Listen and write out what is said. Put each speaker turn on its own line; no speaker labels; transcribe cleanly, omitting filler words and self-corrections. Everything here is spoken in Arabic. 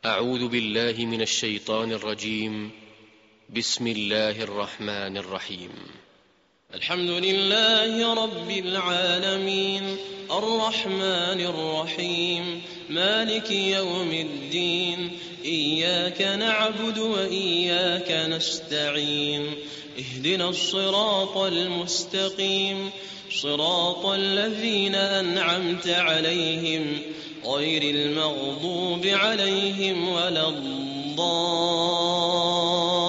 أعوذ بالله من الشيطان الرجيم. بسم الله الرحمن الرحيم.
الحمد لله رب العالمين، الرحمن الرحيم، مالك يوم الدين، إياك نعبد وإياك نستعين، اهدنا الصراط المستقيم، صراط الذين أنعمت عليهم غير المغضوب عليهم ولا الضالين.